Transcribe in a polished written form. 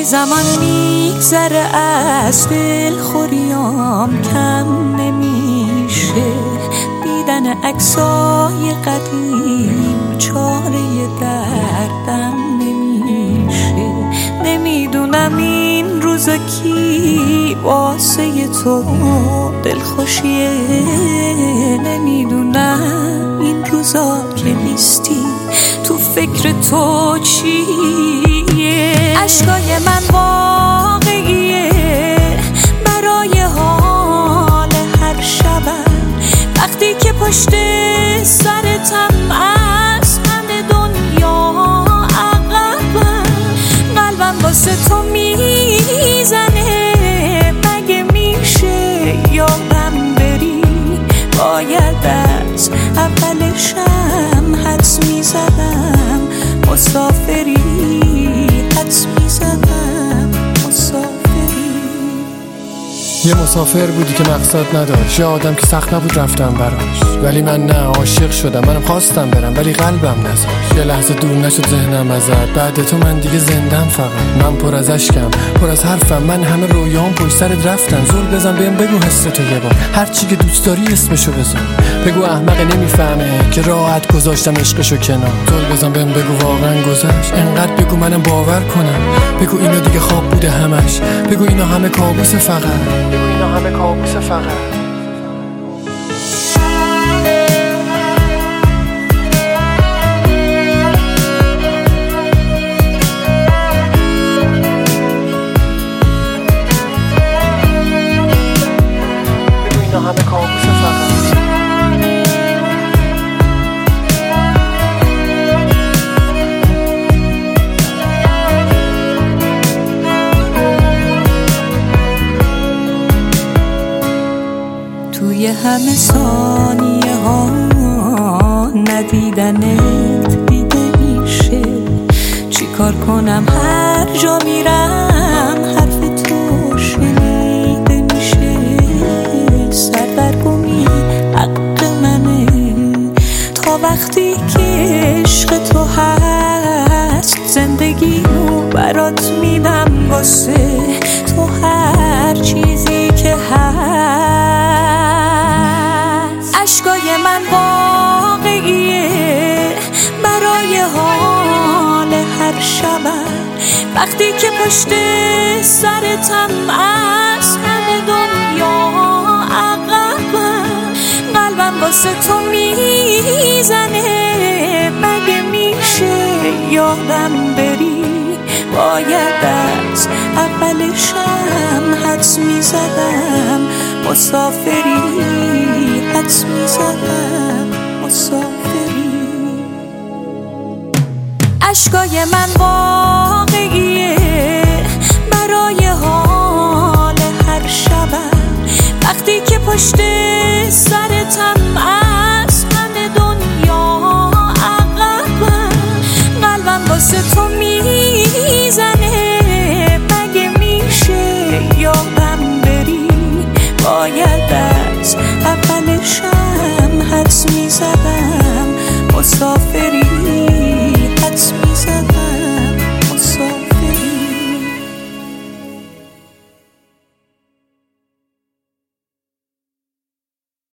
زمان میگذره از دلخوریام کم نمیشه، دیدن عکسای قدیم چاره دردم نمیشه. نمیدونم این روزا کی واسه تو دلخوشیه، نمیدونم این روزا که نیستی تو فکر تو چیه. عشقای من واقعیه برای حال هر شبم، وقتی که پشت سرتم از همه دنیا عقبم. قلبم واسه تو میزنه، مگه میشه یادم بری؟ باید از اولشم حدس میزدم مسافری، حدس میزدم مسافری. یه مسافر بودی که مقصد نداشت، یه آدم که سخت نبود رفتم براش، ولی من نه، عاشق شدم. منم خواستم برم ولی قلبم نذاشت. یه لحظه دور نشد ذهنم ازت، بعد تو من دیگه زندم. فقط من پر از اشکم، پر از حرفم، من همه رویام پشت سرت رفتن. زل بزن بهم بگو حس تو یه بار، هر چی که دوست داری اسمشو بذار. بگو احمق نمیفهمه که راحت گذاشتم عشقشو کنار. زل بزن بهم بگو واقعا گذشت، انقدر بگو منم باور کنم. بگو اینا دیگه خواب بوده همش، بگو اینا همه کابوس فقط، بگو اینا همه کابوس فقط. همه کابوس فقط. توی همه ثانیه ها ندیدنت دیده میشه. چی کار کنم هر جا میرم حرف تو شنیده میشه. سردرگمی حق منه تا وقتی که عشق تو هست. زندگیمو برات میدم واسه تو، هر چیزی که هست. عشقای من واقعیه برای حال هر شبم، وقتی که پشت سرتم از همه دنیا عقبم. قلبم واسه تو میزنه، مگه میشه یادم بری؟ باید از اولشم حدس میزدم مسافری، حدس میزدم مسافری. عشقای من واقعیه برای حال هر شبم، وقتی که پشت سرتم از همه دنیا عقبم. قلبم واسه تو میزنه، مگه میشه یادم بری؟ باید از اولشم حدس میزدم مسافری.